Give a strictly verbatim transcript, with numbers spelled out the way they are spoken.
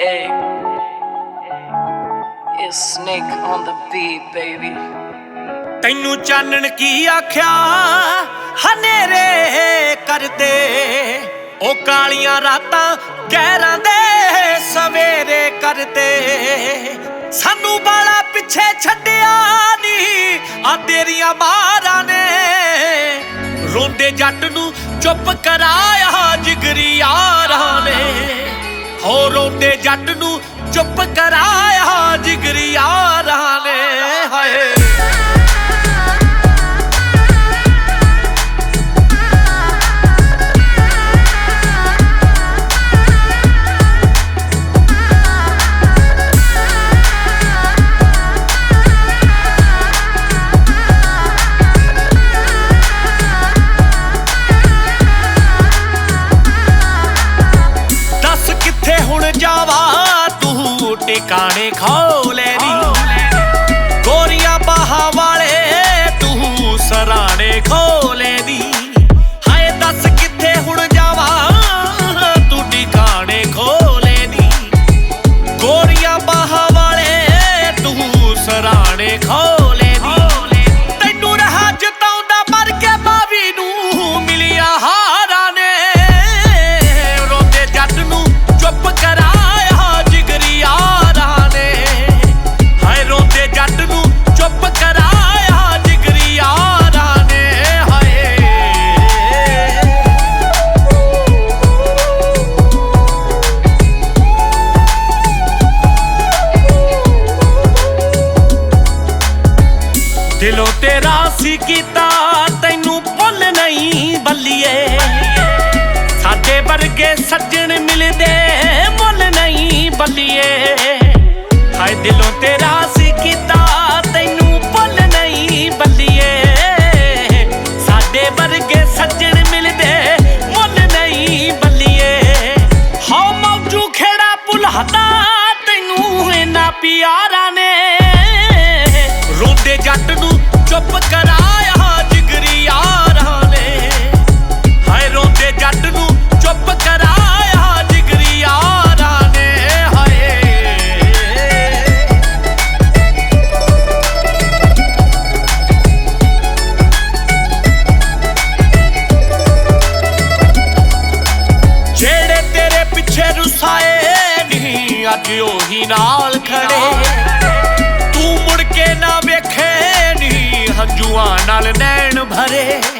Hey, it's Snake on the beat, baby. ਤੈਨੂੰ ਚਾਨਣ ਕੀ ਆਖਿਆ ਹਨੇਰੇ ਕਰਦੇ ਉਹ ਕਾਲੀਆਂ ਰਾਤਾਂ ਗਹਿਰਾਂ ਦੇ ਸਵੇਰੇ ਕਰਦੇ ਸਾਨੂੰ ਬਾਲਾ ਪਿੱਛੇ ਛੱਡਿਆ ਨੀ ਆ ਤੇਰੀਆਂ ਮਾਰਾਂ ਨੇ ਰੋਂਦੇ ਜੱਟ ਨੂੰ ਚੁੱਪ ਕਰਾਇਆ ਜਿਗਰੀ ਯਾਰਾਂ ਨੇ ਹੋ ਰੋਂਦੇ ਜੱਟ ਨੂੰ ਚੁੱਪ ਕਰਾਇਆ ਜਿਗਰੀ ਯਾਰਾਂ ਨੇ ਹਾਏ ਟਿਕਾਣੇ ਖੋਲੇ ਨੀ ਗੋਰੀਆਂ ਬਾਹਾਂ ਵਾਲੇ ਤੂੰ ਸਰਾਣੇ ਖੋਲੇ ਨੀ ਹਾਏ ਦੱਸ ਕਿੱਥੇ ਹੁਣ ਜਾਵਾਂ ਤੂੰ ਟਿਕਾਣੇ ਖੋਲੇ ਨੀ ਗੋਰੀਆਂ ਬਾਹਾਂ ਵਾਲੇ ਤੂੰ ਸਰਾਣੇ ਖੋਲੇ ਨੀ ਤੈਨੂੰ ਰਹਾ ਜਤਾਉਂਦਾ ਮਰ ਕੇ ਬਾਵੀ ਨੂੰ ਮਿਲਿਆ ਹਾਰਾਂ ਨੇ ਰੋਂਦੇ ਜੱਟ ਨੂੰ ਚੁੱਪ ਕਰਾ ਦਿਲੋਂ ਤੇਰਾ ਸੀ ਕੀਤਾ ਤੈਨੂੰ ਭੁੱਲ ਨਹੀਂ ਬੱਲੀਏ ਸਾਡੇ ਵਰਗੇ ਸੱਜਣ ਮਿਲਦੇ ਮੁੱਲ ਨਹੀਂ ਬੱਲੀਏ ਹਾਏ ਦਿਲੋਂ ਤੇਰਾ ਸੀ ਕੀਤਾ ਤੈਨੂੰ ਭੁੱਲ ਨਹੀਂ ਬੱਲੀਏ ਸਾਡੇ ਵਰਗੇ ਸੱਜਣ ਮਿਲਦੇ ਮੁੱਲ ਨਹੀਂ ਬੱਲੀਏ ਹਉ ਮੌਜੂ ਖੇੜਾ ਭੁਲਾਤਾ ਤੈਨੂੰ ਇਹਨਾਂ ਪਿਆਰਾਂ ਨੇ ਰੋਂਦੇ ਜੱਟ ਨੂੰ ਚੁੱਪ ਕਰਾਇਆ ਜਿਗਰੀ ਯਾਰਾਂ ਨੇ ਹਾਏ ਰੋਂਦੇ ਜੱਟ ਨੂੰ ਚੁੱਪ ਕਰਾਇਆ ਜਿਗਰੀ ਯਾਰਾਂ ਨੇ ਹਾਏ ਜਿਹੜੇ ਤੇਰੇ ਪਿੱਛੇ ਰੁਸਾਏ ਨਹੀਂ ਅੱਜ ਉਹੀ ਨਾਲ ਖੜੇ ਤੂੰ ਮੁੜ ਕੇ ਨਾ ਵੇਖੇ ਨੀ ਹੰਝੂਆਂ ਨਾਲ ਨੈਣ ਭਰੇ